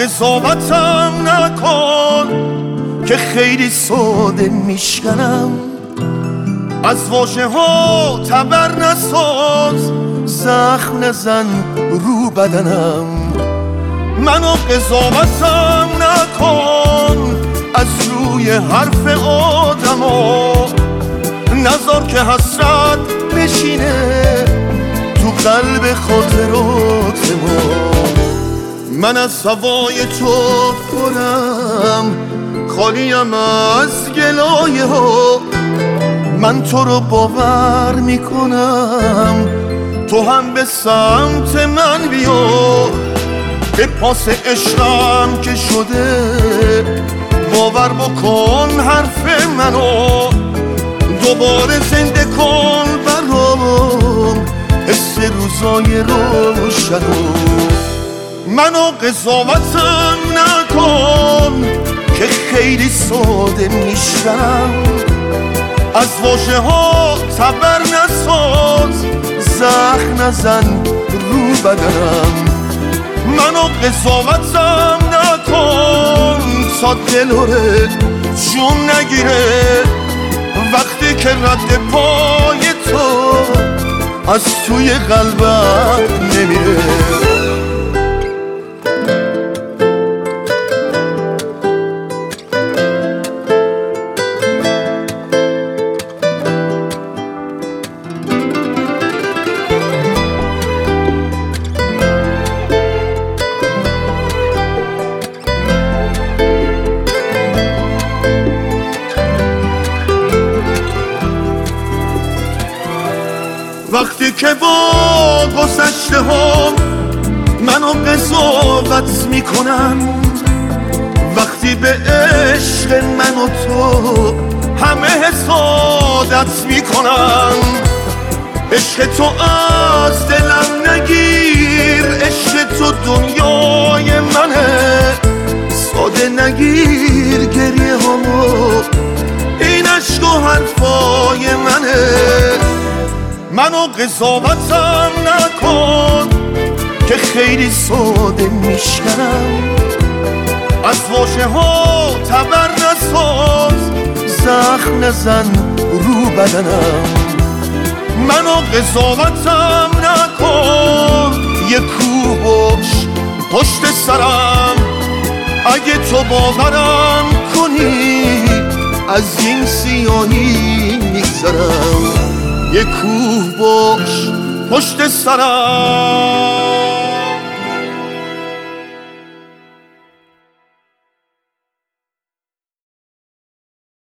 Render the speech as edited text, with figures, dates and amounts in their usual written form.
قضاوتم نکن که خیلی ساده میشکنم. از واژه ها تبر نساز، زخم نزن رو بدنم. منو قضاوتم نکن از روی حرف آدما، نذار که حسرت بشینه تو قلب خاطرات ما. من از هوای تو پرم، خالیم از گلایه ها. من تو رو باور میکنم، تو هم به سمت من بیا. به پاس عشقم که شده باور بکن حرف منو. دوباره زنده کن برام حس روزای روشنو. منو قضاوتم نکن که خیلی ساده میشم. از واژه ها تبر نساز، زخم نزن رو بدنم. منو قضاوتم نکن تا دلوره جون نگیره وقتی که رد پای تو از توی قلبم نمیره. وقتی که با گذشته ها منو قضاوت میکنن، وقتی به عشق من و تو همه حسادت میکنن. عشق تو از دلم نگیر، عشق تو دنیای منه. ساده نگیر گریه هامو، این عشق و حرفای منه. منو قضاوتم نکن که خیلی ساده میشکنم. از واژه ها تبر نساز، زخم نزن رو بدنم. منو قضاوتم نکن، یه کوه باش پشت سرم. اگه تو باورم کنی از این سیاهی میگذرم. یه کوه باش پشت سرم.